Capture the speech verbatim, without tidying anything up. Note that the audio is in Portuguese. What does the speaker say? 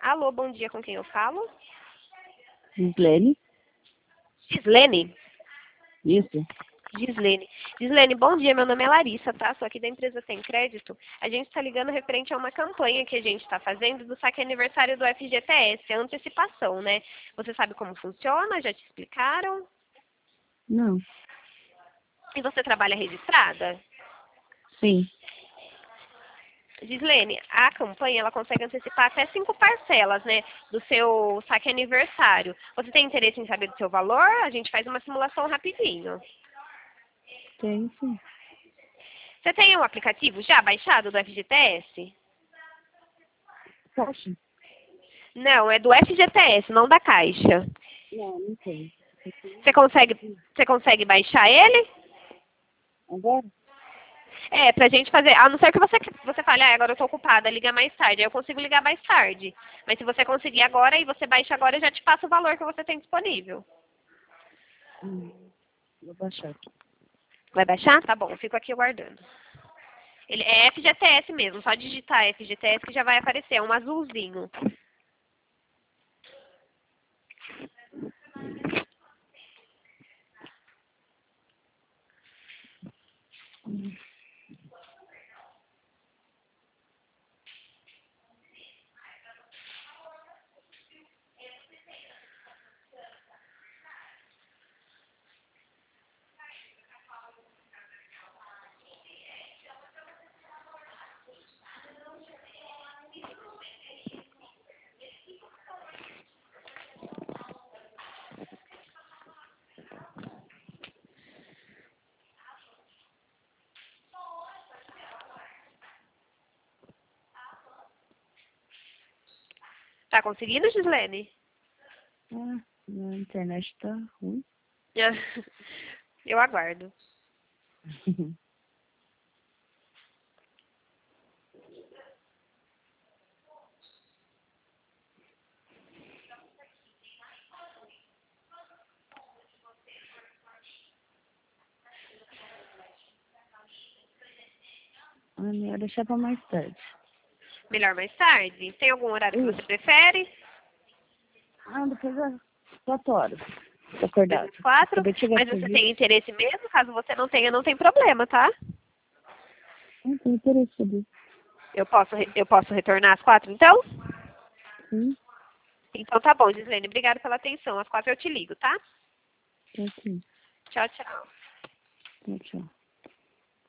Alô, bom dia, com quem eu falo? Gislene? Gislene? Isso. Gislene. Gislene, bom dia, meu nome é Larissa, tá? Sou aqui da empresa Sem Crédito. A gente está ligando referente a uma campanha que a gente está fazendo do saque aniversário do F G T S, a antecipação, né? Você sabe como funciona? Já te explicaram? Não. E você trabalha registrada? Sim. Gislene, a campanha ela consegue antecipar até cinco parcelas, né, do seu saque aniversário. Você tem interesse em saber do seu valor? A gente faz uma simulação rapidinho. Tem sim. Você tem o aplicativo já baixado do F G T S? Poxa. Não, é do F G T S, não da Caixa. Não, não tem. Você consegue, você consegue baixar ele? Agora? É, pra gente fazer, a não ser que você, você fale, ah, agora eu tô ocupada, liga mais tarde. Aí eu consigo ligar mais tarde. Mas se você conseguir agora e você baixa agora, eu já te passo o valor que você tem disponível. Hum, vou baixar aqui. Vai baixar? Tá bom, eu fico aqui aguardando. Ele é F G T S mesmo, só digitar F G T S que já vai aparecer, é um azulzinho. Tá conseguindo, Gislene? Ah, a internet tá ruim. Eu aguardo. Ah, melhor deixar pra mais tarde. Melhor mais tarde? Tem algum horário que você Isso. prefere? Ah, depois das quatro horas. Tô Depois acordado. das quatro? Acabei de chegar Mas aqui, você viu? tem interesse mesmo? Caso você não tenha, não tem problema, tá? Não tem interesse ali. Eu posso, re- eu posso retornar às quatro, então? Sim, Então tá bom, Gislene. Obrigada pela atenção. Às quatro eu te ligo, tá? tá aqui. Tchau, tchau. Tchau, tchau.